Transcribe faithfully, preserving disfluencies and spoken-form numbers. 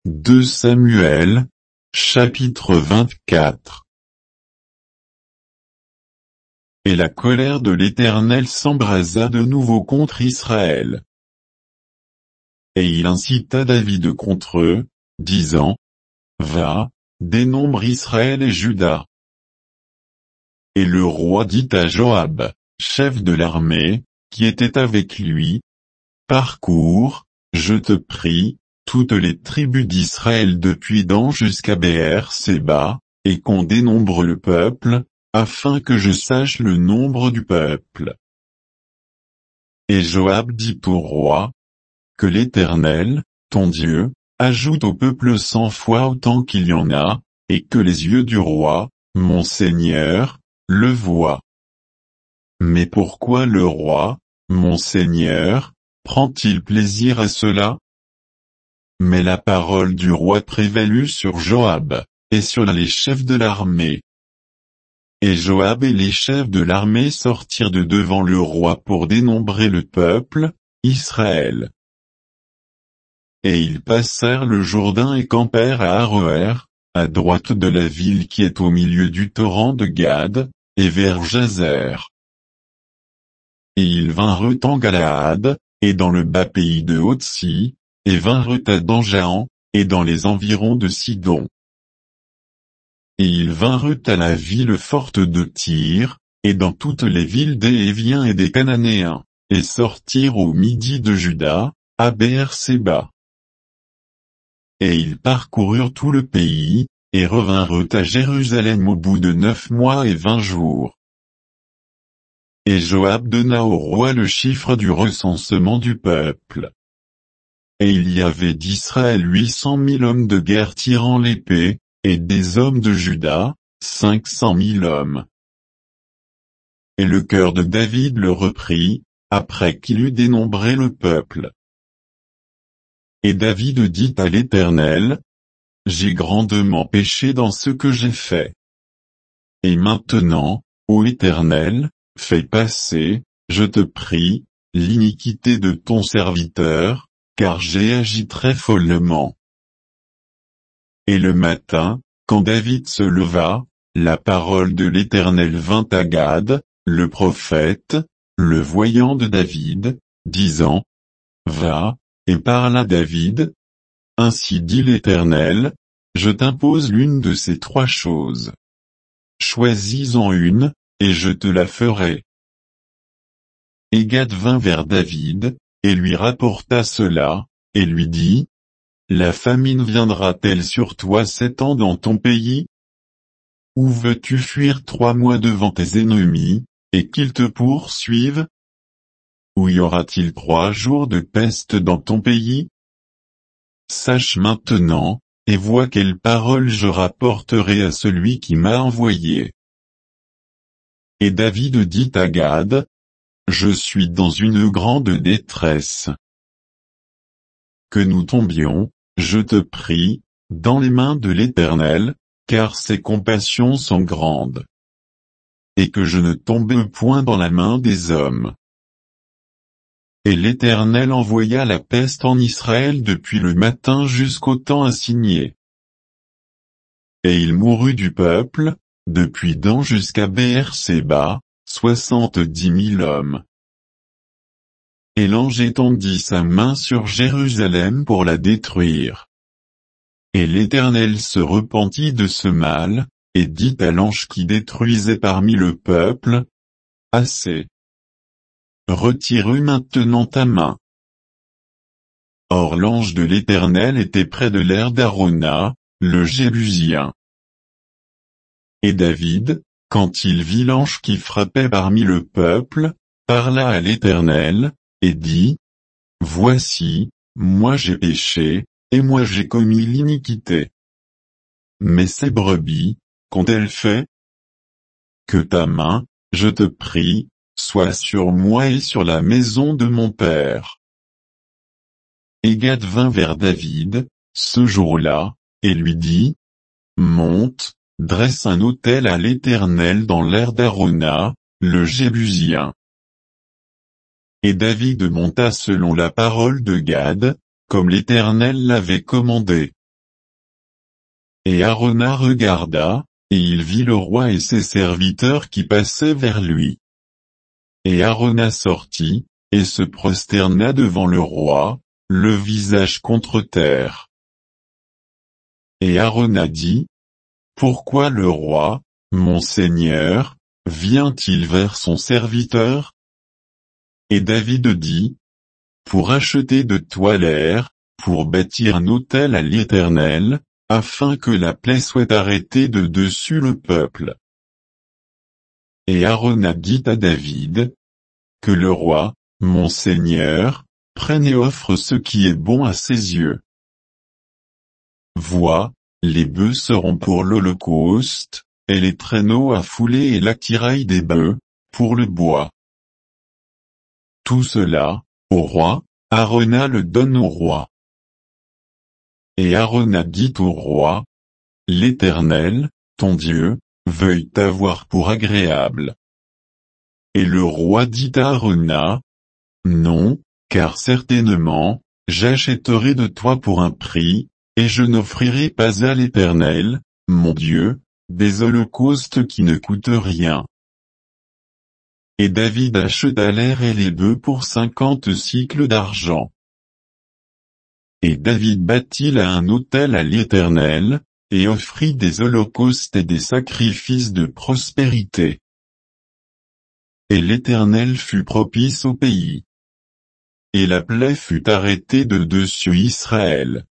deux Samuel, chapitre vingt-quatre. Et la colère de l'Éternel s'embrasa de nouveau contre Israël. Et il incita David contre eux, disant, Va, dénombre Israël et Juda. Et le roi dit à Joab, chef de l'armée, qui était avec lui, Parcours, je te prie, toutes les tribus d'Israël depuis Dan jusqu'à Béer-Séba, et qu'on dénombre le peuple, afin que je sache le nombre du peuple. Et Joab dit au roi, que l'Éternel, ton Dieu, ajoute au peuple cent fois autant qu'il y en a, et que les yeux du roi, mon Seigneur, le voient. Mais pourquoi le roi, mon Seigneur, prend-il plaisir à cela? Mais la parole du roi prévalut sur Joab, et sur les chefs de l'armée. Et Joab et les chefs de l'armée sortirent de devant le roi pour dénombrer le peuple, Israël. Et ils passèrent le Jourdain et campèrent à Aroër, à droite de la ville qui est au milieu du torrent de Gad, et vers Jazer. Et ils vinrent en Galaad, et dans le bas pays de Otsi, et vinrent à Danjaan, et dans les environs de Sidon. Et ils vinrent à la ville forte de Tyr, et dans toutes les villes des Héviens et des Cananéens, et sortirent au midi de Juda, à Béer-Séba. Et ils parcoururent tout le pays, et revinrent à Jérusalem au bout de neuf mois et vingt jours. Et Joab donna au roi le chiffre du recensement du peuple. Et il y avait d'Israël huit cent mille hommes de guerre tirant l'épée, et des hommes de Juda, cinq cent mille hommes. Et le cœur de David le reprit, après qu'il eut dénombré le peuple. Et David dit à l'Éternel, J'ai grandement péché dans ce que j'ai fait. Et maintenant, ô Éternel, fais passer, je te prie, l'iniquité de ton serviteur, car j'ai agi très follement. Et le matin, quand David se leva, la parole de l'Éternel vint à Gad, le prophète, le voyant de David, disant, Va, et parle à David. Ainsi dit l'Éternel, je t'impose l'une de ces trois choses. Choisis-en une, et je te la ferai. Et Gad vint vers David, et lui rapporta cela, et lui dit, La famine viendra-t-elle sur toi sept ans dans ton pays? Ou veux-tu fuir trois mois devant tes ennemis, et qu'ils te poursuivent? Ou y aura-t-il trois jours de peste dans ton pays? Sache maintenant, et vois quelle parole je rapporterai à celui qui m'a envoyé. Et David dit à Gad, Je suis dans une grande détresse. Que nous tombions, je te prie, dans les mains de l'Éternel, car ses compassions sont grandes. Et que je ne tombe point dans la main des hommes. Et l'Éternel envoya la peste en Israël depuis le matin jusqu'au temps assigné. Et il mourut du peuple, depuis Dan jusqu'à Béer-Séba, soixante-dix mille hommes. Et l'ange étendit sa main sur Jérusalem pour la détruire. Et l'Éternel se repentit de ce mal, et dit à l'ange qui détruisait parmi le peuple, Assez. Retire maintenant ta main. Or l'ange de l'Éternel était près de l'aire d'Arona, le Jébusien. Et David, quand il vit l'ange qui frappait parmi le peuple, parla à l'Éternel, et dit, Voici, moi j'ai péché, et moi j'ai commis l'iniquité. Mais ces brebis, qu'ont-elles fait? Que ta main, je te prie, soit sur moi et sur la maison de mon père. Et Gad vint vers David, ce jour-là, et lui dit, Monte, dresse un autel à l'Éternel dans l'aire d'Arona, le Jébusien. Et David monta selon la parole de Gad, comme l'Éternel l'avait commandé. Et Arona regarda, et il vit le roi et ses serviteurs qui passaient vers lui. Et Arona sortit, et se prosterna devant le roi, le visage contre terre. Et Arona dit, pourquoi le roi, mon seigneur, vient-il vers son serviteur? Et David dit, pour acheter de toi l'air, pour bâtir un autel à l'Éternel, afin que la plaie soit arrêtée de dessus le peuple. Et Arona dit à David, que le roi, mon seigneur, prenne et offre ce qui est bon à ses yeux. Vois, les bœufs seront pour l'holocauste, et les traîneaux à fouler et l'attirail des bœufs, pour le bois. Tout cela, au roi, Arona le donne au roi. Et Arona dit au roi, l'Éternel, ton Dieu, veuille t'avoir pour agréable. Et le roi dit à Arona, non, car certainement, j'achèterai de toi pour un prix, et je n'offrirai pas à l'Éternel, mon Dieu, des holocaustes qui ne coûtent rien. Et David acheta l'air et les bœufs pour cinquante cycles d'argent. Et David bâtit là un autel à l'Éternel, et offrit des holocaustes et des sacrifices de prospérité. Et l'Éternel fut propice au pays. Et la plaie fut arrêtée de dessus Israël.